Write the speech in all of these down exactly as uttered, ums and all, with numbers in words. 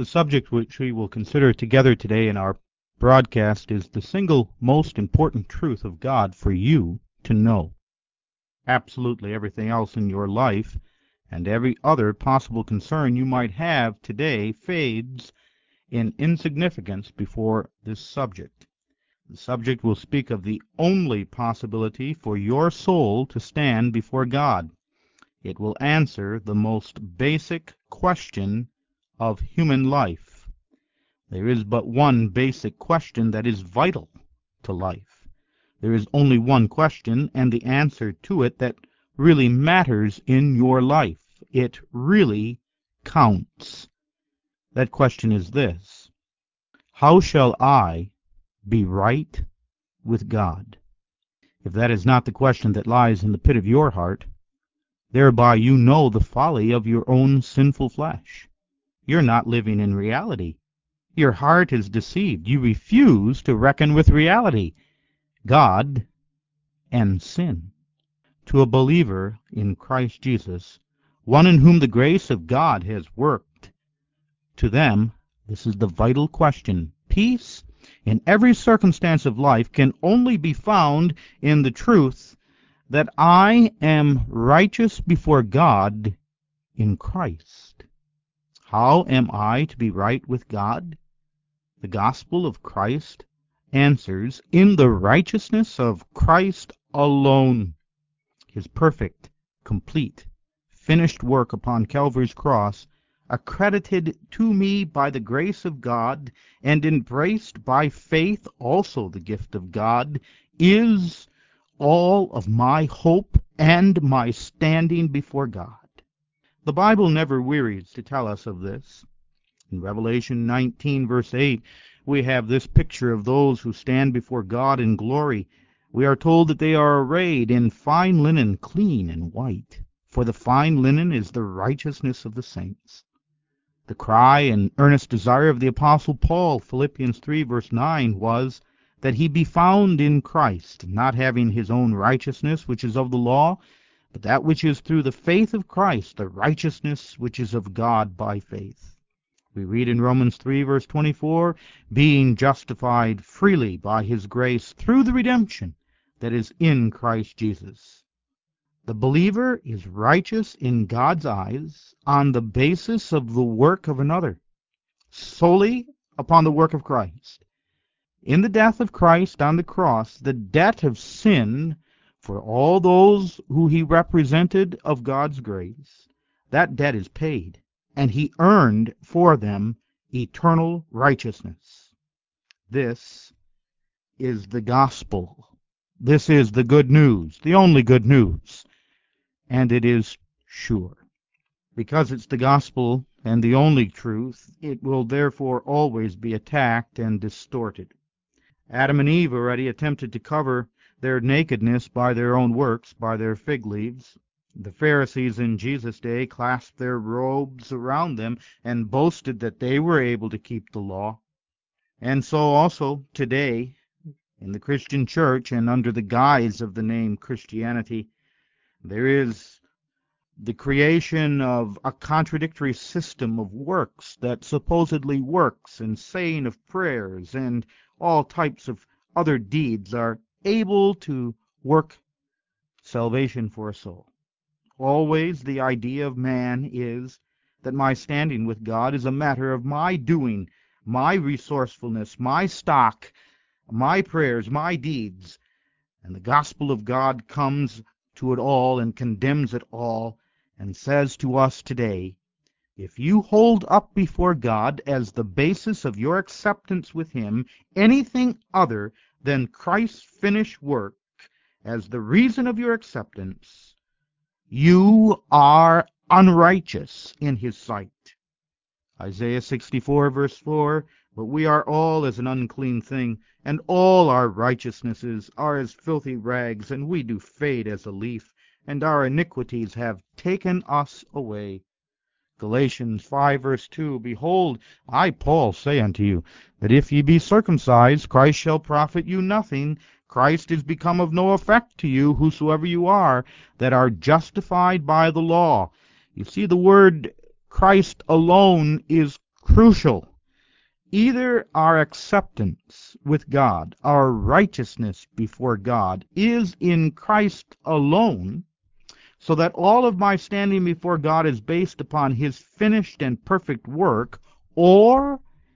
The subject which we will consider together today in our broadcast is the single most important truth of God for you to know. Absolutely everything else in your life and every other possible concern you might have today fades in insignificance before this subject. The subject will speak of the only possibility for your soul to stand before God. It will answer the most basic question of human life. There is but one basic question that is vital to life. There is only one question and the answer to it that really matters in your life. It really counts. That question is this: how shall I be right with God? If that is not the question that lies in the pit of your heart, thereby you know the folly of your own sinful flesh. You're not living in reality. Your heart is deceived. You refuse to reckon with reality, God, and sin. To a believer in Christ Jesus, one in whom the grace of God has worked, to them, this is the vital question. Peace in every circumstance of life can only be found in the truth that I am righteous before God in Christ. How am I to be right with God? The gospel of Christ answers in the righteousness of Christ alone. His perfect, complete, finished work upon Calvary's cross, accredited to me by the grace of God and embraced by faith, also the gift of God, is all of my hope and my standing before God. The Bible never wearies to tell us of this. In Revelation nineteen, verse eight, we have this picture of those who stand before God in glory. We are told that they are arrayed in fine linen, clean and white, for the fine linen is the righteousness of the saints. The cry and earnest desire of the Apostle Paul, Philippians three, verse nine, was that he be found in Christ, not having his own righteousness, which is of the law, but that which is through the faith of Christ, the righteousness which is of God by faith. We read in Romans three, verse twenty-four, being justified freely by his grace through the redemption that is in Christ Jesus. The believer is righteous in God's eyes on the basis of the work of another, solely upon the work of Christ. In the death of Christ on the cross, the debt of sin for all those who he represented of God's grace, that debt is paid, and he earned for them eternal righteousness. This is the gospel. This is the good news, the only good news, and it is sure. Because it's the gospel and the only truth, it will therefore always be attacked and distorted. Adam and Eve already attempted to cover their nakedness by their own works, by their fig leaves. The Pharisees in Jesus' day clasped their robes around them and boasted that they were able to keep the law. And so also today, in the Christian church and under the guise of the name Christianity, there is the creation of a contradictory system of works that supposedly works, and saying of prayers and all types of other deeds are able to work salvation for a soul. Always the idea of man is that my standing with God is a matter of my doing, my resourcefulness, my stock, my prayers, my deeds. And the gospel of God comes to it all and condemns it all and says to us today, if you hold up before God as the basis of your acceptance with him anything other than Christ's finished work as the reason of your acceptance, you are unrighteous in his sight. Isaiah sixty-four, verse four, but we are all as an unclean thing, and all our righteousnesses are as filthy rags, and we do fade as a leaf, and our iniquities have taken us away. Galatians five, verse two, behold, I, Paul, say unto you, that if ye be circumcised, Christ shall profit you nothing. Christ is become of no effect to you, whosoever you are, that are justified by the law. You see, the word Christ alone is crucial. Either our acceptance with God, our righteousness before God, is in Christ alone, so that all of my standing before God is based upon His finished and perfect work, or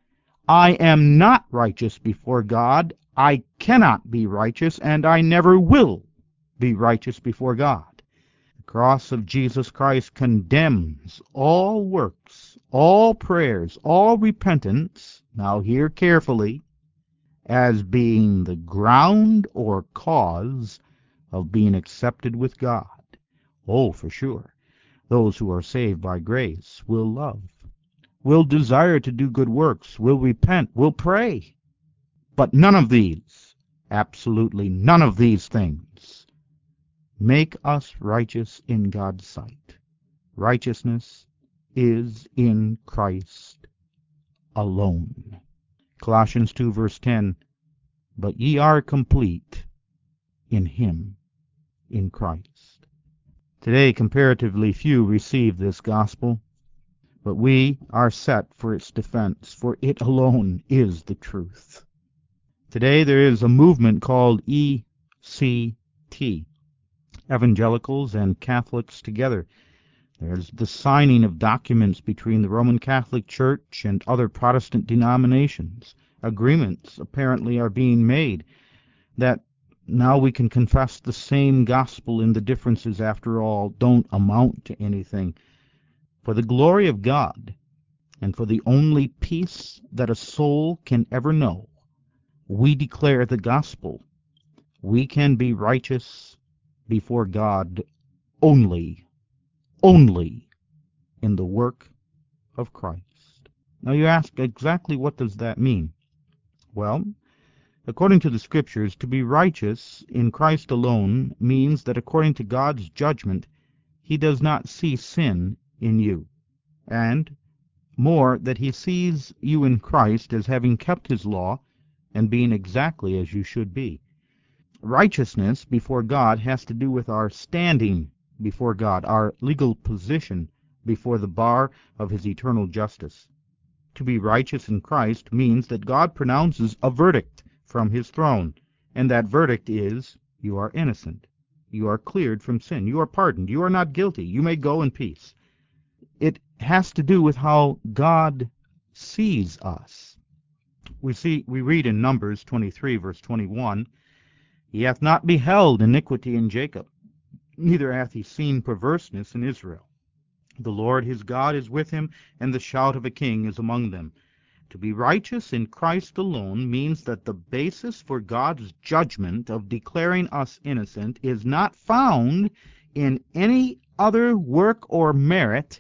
I am not righteous before God, I cannot be righteous, and I never will be righteous before God. The cross of Jesus Christ condemns all works, all prayers, all repentance, now hear carefully, as being the ground or cause of being accepted with God. Oh, for sure, those who are saved by grace will love, will desire to do good works, will repent, will pray. But none of these, absolutely none of these things, make us righteous in God's sight. Righteousness is in Christ alone. Colossians two, verse ten, but ye are complete in Him, in Christ. Today, comparatively few receive this gospel, but we are set for its defense, for it alone is the truth. Today there is a movement called E C T, Evangelicals and Catholics Together. There's the signing of documents between the Roman Catholic Church and other Protestant denominations. Agreements apparently are being made that now we can confess the same gospel, and the differences, after all, don't amount to anything. For the glory of God, and for the only peace that a soul can ever know, we declare the gospel. We can be righteous before God only, only in the work of Christ. Now you ask, exactly what does that mean? Well, according to the Scriptures, to be righteous in Christ alone means that according to God's judgment, He does not see sin in you, and more, that He sees you in Christ as having kept His law and being exactly as you should be. Righteousness before God has to do with our standing before God, our legal position before the bar of His eternal justice. To be righteous in Christ means that God pronounces a verdict from His throne, and that verdict is, you are innocent, you are cleared from sin, you are pardoned, you are not guilty, you may go in peace. It has to do with how God sees us. We see, we read in Numbers twenty-three, verse twenty-one, He hath not beheld iniquity in Jacob, neither hath He seen perverseness in Israel. The Lord his God is with him, and the shout of a king is among them. To be righteous in Christ alone means that the basis for God's judgment of declaring us innocent is not found in any other work or merit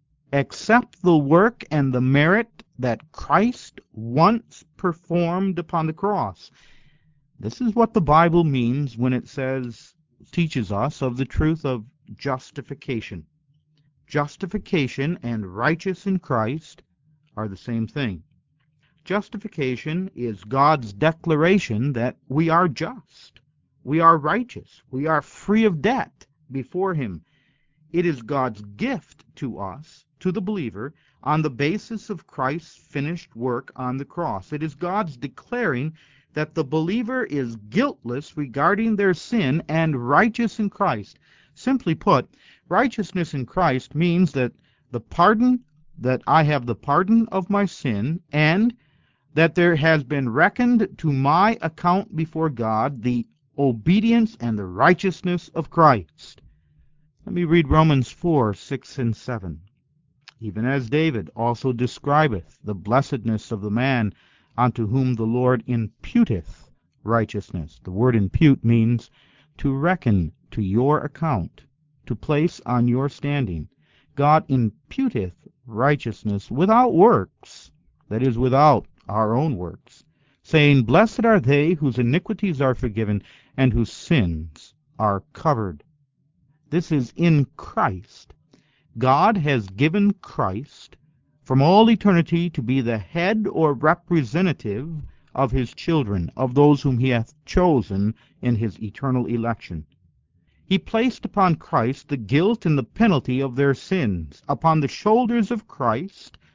except the work and the merit that Christ once performed upon the cross. This is what the Bible means when it says, teaches us of the truth of justification. Justification and righteous in Christ are the same thing. Justification is God's declaration that we are just, we are righteous, we are free of debt before Him. It is God's gift to us, to the believer, on the basis of Christ's finished work on the cross. It is God's declaring that the believer is guiltless regarding their sin and righteous in Christ. Simply put, righteousness in Christ means that the pardon, that I have the pardon of my sin, and that there has been reckoned to my account before God the obedience and the righteousness of Christ. Let me read Romans four, six and seven. Even as David also describeth the blessedness of the man unto whom the Lord imputeth righteousness. The word impute means to reckon to your account, to place on your standing. God imputeth righteousness without works, that is, without our own works, saying, Blessed are they whose iniquities are forgiven, and whose sins are covered. This is in Christ. God has given Christ from all eternity to be the head or representative of His children, of those whom He hath chosen in His eternal election. He placed upon Christ the guilt and the penalty of their sins. Upon the shoulders of Christ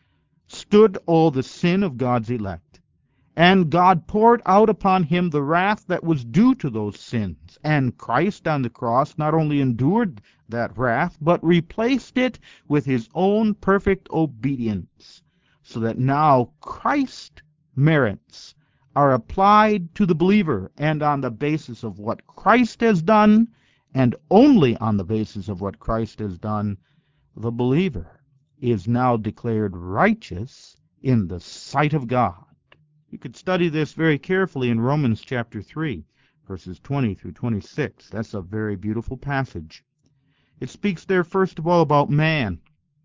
stood all the sin of God's elect. And God poured out upon him the wrath that was due to those sins. And Christ on the cross not only endured that wrath, but replaced it with his own perfect obedience, so that now Christ's merits are applied to the believer, and on the basis of what Christ has done, and only on the basis of what Christ has done, the believer is now declared righteous in the sight of God. You could study this very carefully in Romans chapter three, verses twenty through twenty-six. That's a very beautiful passage. It speaks there first of all about man.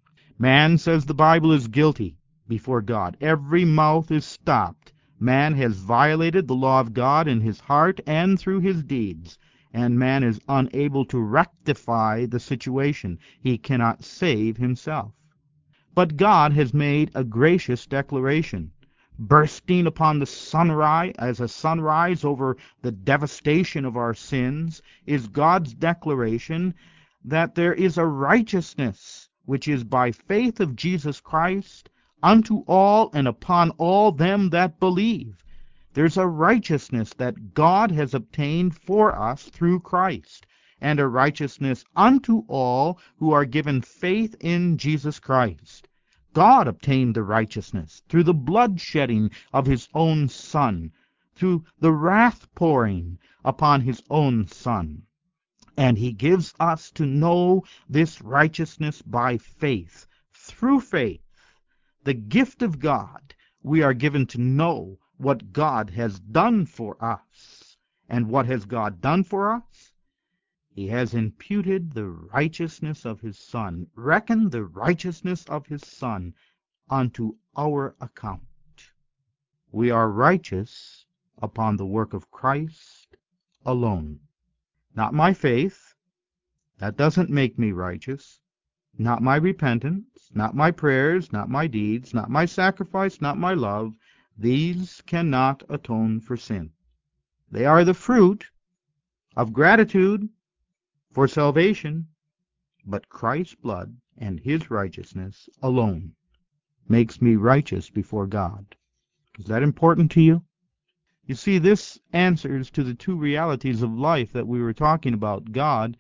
Man, says the Bible, is guilty before God. Every mouth is stopped. Man has violated the law of God in his heart and through his deeds, and man is unable to rectify the situation. He cannot save himself. But God has made a gracious declaration. Bursting upon the sunrise, as a sunrise over the devastation of our sins, is God's declaration that there is a righteousness which is by faith of Jesus Christ unto all and upon all them that believe. There's a righteousness that God has obtained for us through Christ, and a righteousness unto all who are given faith in Jesus Christ. God obtained the righteousness through the blood shedding of his own Son, through the wrath pouring upon his own Son. And he gives us to know this righteousness by faith. Through faith, the gift of God, we are given to know what God has done for us. And what has God done for us? He has imputed the righteousness of his Son, reckoned the righteousness of his Son unto our account. We are righteous upon the work of Christ alone. Not my faith. That doesn't make me righteous. Not my repentance, not my prayers, not my deeds, not my sacrifice, not my love. These cannot atone for sin. They are the fruit of gratitude for salvation, but Christ's blood and his righteousness alone makes me righteous before God. Is that important to you? You see, this answers to the two realities of life that we were talking about, God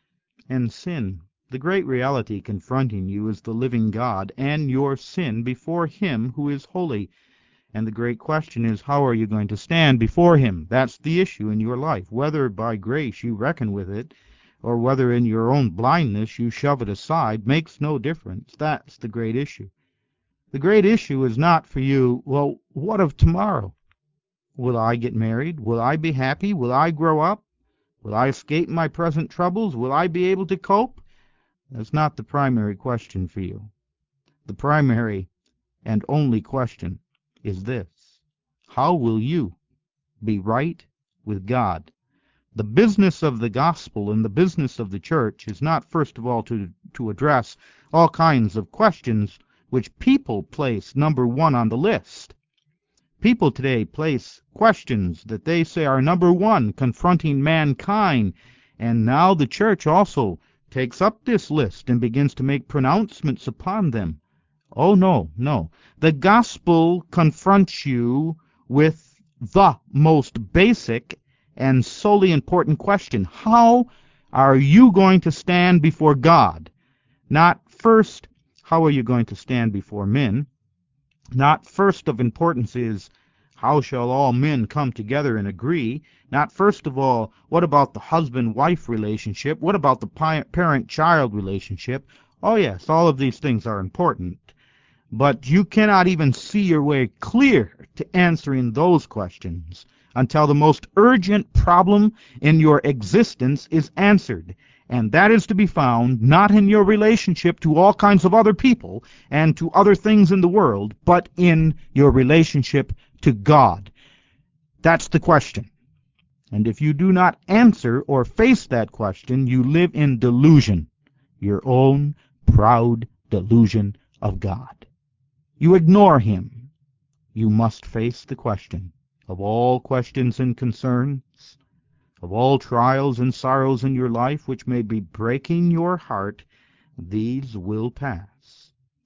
and sin. The great reality confronting you is the living God and your sin before him who is holy. And the great question is, how are you going to stand before him? That's the issue in your life. Whether by grace you reckon with it, or whether in your own blindness you shove it aside, makes no difference. That's the great issue. The great issue is not for you, well, what of tomorrow? Will I get married? Will I be happy? Will I grow up? Will I escape my present troubles? Will I be able to cope? That's not the primary question for you. The primary and only question is this: how will you be right with God? The business of the gospel and the business of the church is not, first of all, to, to address all kinds of questions which people place number one on the list. People today place questions that they say are number one, confronting mankind, and now the church also takes up this list and begins to make pronouncements upon them. Oh, no, no. The gospel confronts you with the most basic and solely important question: how are you going to stand before God? Not first, how are you going to stand before men? Not first of importance is, how shall all men come together and agree? Not first of all, what about the husband-wife relationship? What about the parent-child relationship? Oh yes, all of these things are important. But you cannot even see your way clear to answering those questions until the most urgent problem in your existence is answered. And that is to be found not in your relationship to all kinds of other people and to other things in the world, but in your relationship to God. That's the question. And if you do not answer or face that question, you live in delusion, your own proud delusion of God. You ignore him. You must face the question of all questions and concerns, of all trials and sorrows in your life which may be breaking your heart. These will pass.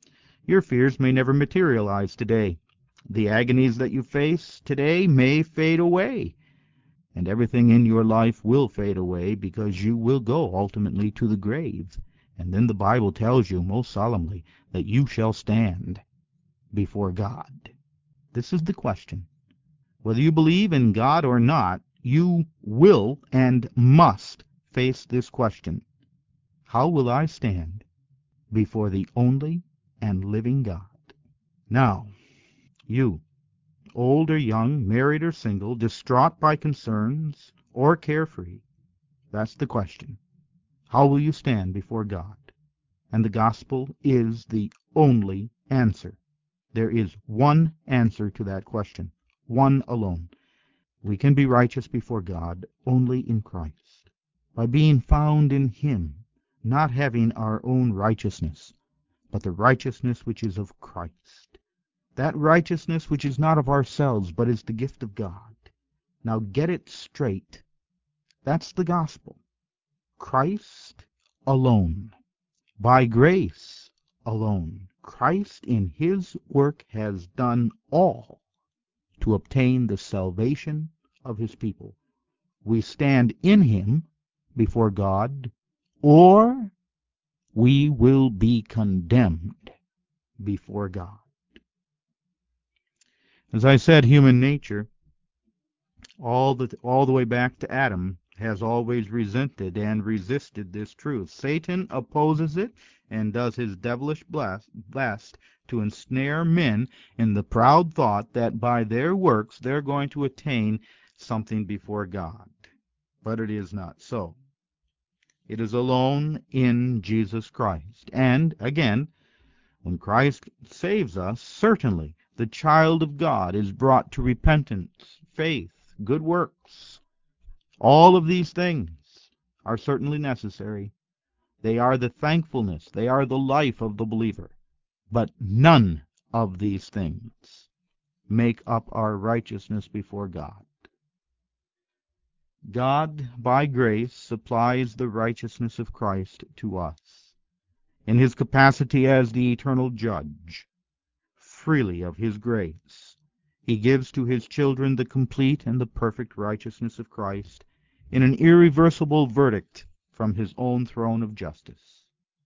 Your fears may never materialize today. The agonies that you face today may fade away, and everything in your life will fade away because you will go ultimately to the grave. And then the Bible tells you most solemnly that you shall stand before God. This is the question. Whether you believe in God or not, you will and must face this question. How will I stand before the only and living God? Now, you, old or young, married or single, distraught by concerns or carefree, that's the question. How will you stand before God? And the gospel is the only answer. There is one answer to that question, one alone. We can be righteous before God only in Christ, by being found in Him, not having our own righteousness, but the righteousness which is of Christ. That righteousness which is not of ourselves, but is the gift of God. Now get it straight. That's the gospel. Christ alone. By grace alone. Christ in His work has done all to obtain the salvation of His people. We stand in Him before God, or we will be condemned before God. As I said, human nature, all the, all the way back to Adam, has always resented and resisted this truth. Satan opposes it and does his devilish best to ensnare men in the proud thought that by their works they're going to attain something before God. But it is not so. It is alone in Jesus Christ. And, again, when Christ saves us, certainly the child of God is brought to repentance, faith, good works. All of these things are certainly necessary. They are the thankfulness, they are the life of the believer. But none of these things make up our righteousness before God. God, by grace, supplies the righteousness of Christ to us, in His capacity as the eternal judge. Freely of His grace, He gives to His children the complete and the perfect righteousness of Christ in an irreversible verdict from His own throne of justice.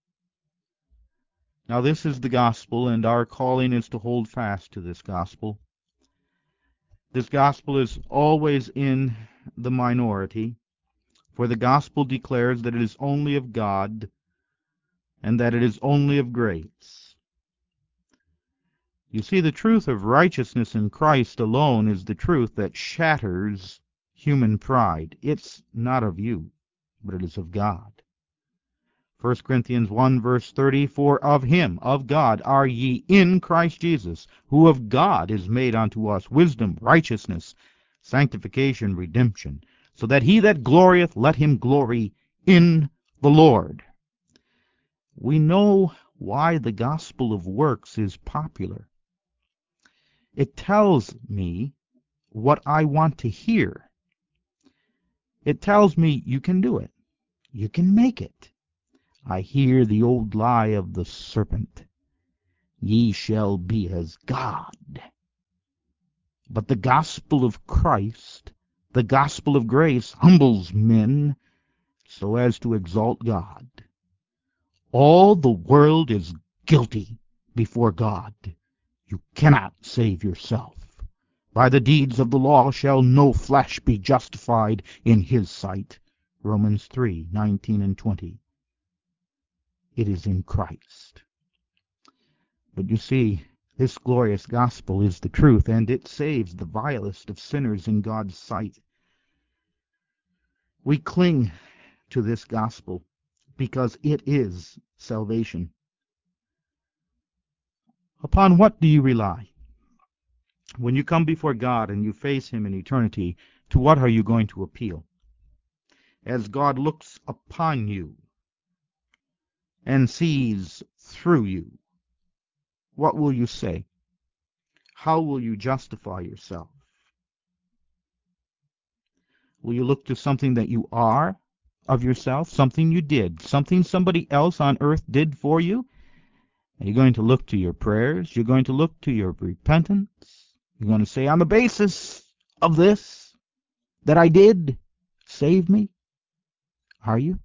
Now this is the gospel, and our calling is to hold fast to this gospel. This gospel is always in the minority, for the gospel declares that it is only of God and that it is only of grace. You see, the truth of righteousness in Christ alone is the truth that shatters human pride. It's not of you, but it is of God. First Corinthians one, verse thirty, for of Him, of God, are ye in Christ Jesus, who of God is made unto us wisdom, righteousness, sanctification, redemption, so that he that glorieth, let him glory in the Lord. We know why the gospel of works is popular. It tells me what I want to hear. It tells me you can do it. You can make it. I hear the old lie of the serpent. Ye shall be as God. But the gospel of Christ, the gospel of grace, humbles men so as to exalt God. All the world is guilty before God. You cannot save yourself. By the deeds of the law shall no flesh be justified in His sight. Romans three, nineteen and twenty. It is in Christ. But you see, this glorious gospel is the truth, and it saves the vilest of sinners in God's sight. We cling to this gospel because it is salvation. Upon what do you rely? When you come before God and you face Him in eternity, to what are you going to appeal? As God looks upon you and sees through you, what will you say? How will you justify yourself? Will you look to something that you are of yourself, something you did, something somebody else on earth did for you? And you're going to look to your prayers. You're going to look to your repentance. You're going to say, on the basis of this that I did, save me. Are you?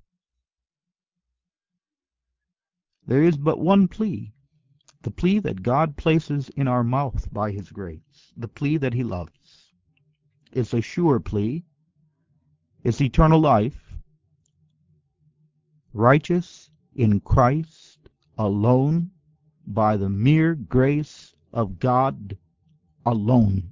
There is but one plea, the plea that God places in our mouth by His grace, the plea that He loves. It's a sure plea. It's eternal life, righteous in Christ alone, by the mere grace of God alone.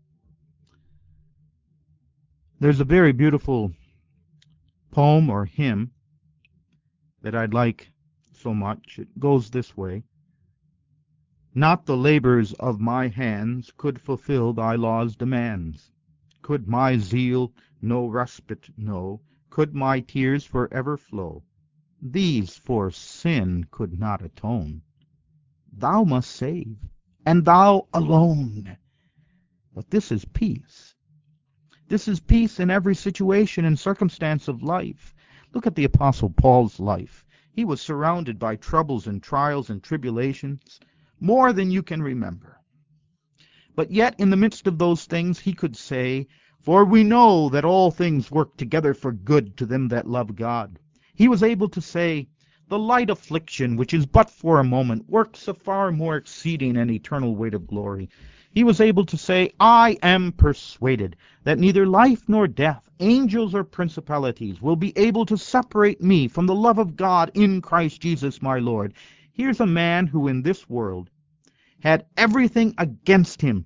There's a very beautiful poem or hymn that I'd like so much. It goes this way. Not the labors of my hands could fulfill thy law's demands. Could my zeal no respite know, could my tears forever flow, these for sin could not atone. Thou must save, and thou alone. But this is peace. This is peace in every situation and circumstance of life. Look at the Apostle Paul's life. He was surrounded by troubles and trials and tribulations, more than you can remember. But yet in the midst of those things he could say, for we know that all things work together for good to them that love God. He was able to say, the light affliction, which is but for a moment, works a far more exceeding and eternal weight of glory. He was able to say, I am persuaded that neither life nor death, angels or principalities, will be able to separate me from the love of God in Christ Jesus my Lord. Here's a man who in this world had everything against him,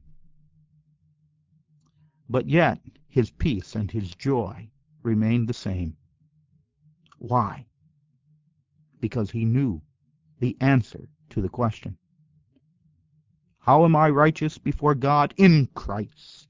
but yet his peace and his joy remained the same. Why? Because he knew the answer to the question. How am I righteous before God? In Christ.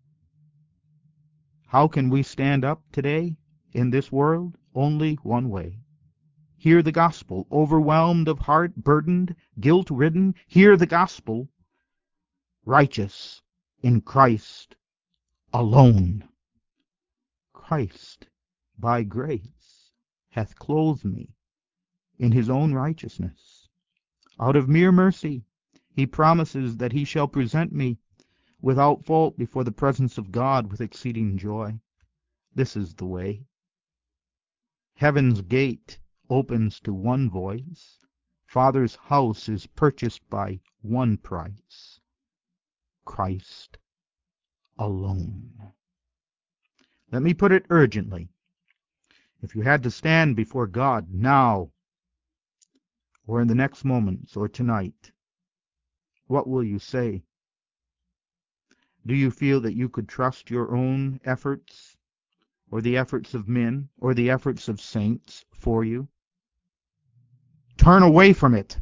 How can we stand up today in this world? Only one way. Hear the gospel, overwhelmed of heart, burdened, guilt-ridden. Hear the gospel, righteous in Christ alone. Christ, by grace, hath clothed me in his own righteousness. Out of mere mercy, he promises that he shall present me without fault before the presence of God with exceeding joy. This is the way. Heaven's gate opens to one voice. Father's house is purchased by one price. Christ alone. Let me put it urgently. If you had to stand before God now, or in the next moments, or tonight, what will you say? Do you feel that you could trust your own efforts, or the efforts of men, or the efforts of saints for you? Turn away from it.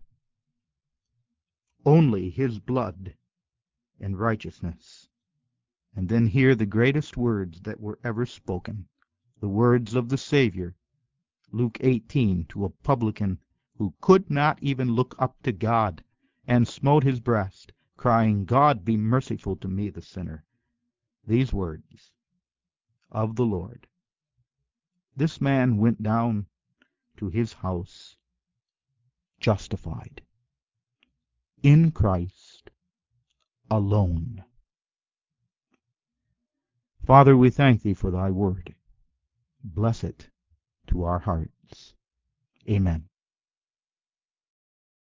Only his blood and righteousness. And then hear the greatest words that were ever spoken, the words of the Savior, Luke eighteen, to a publican who could not even look up to God, and smote his breast, crying, God, be merciful to me, the sinner. These words of the Lord. This man went down to his house justified in Christ alone. Father, we thank thee for thy word. Bless it to our hearts. Amen.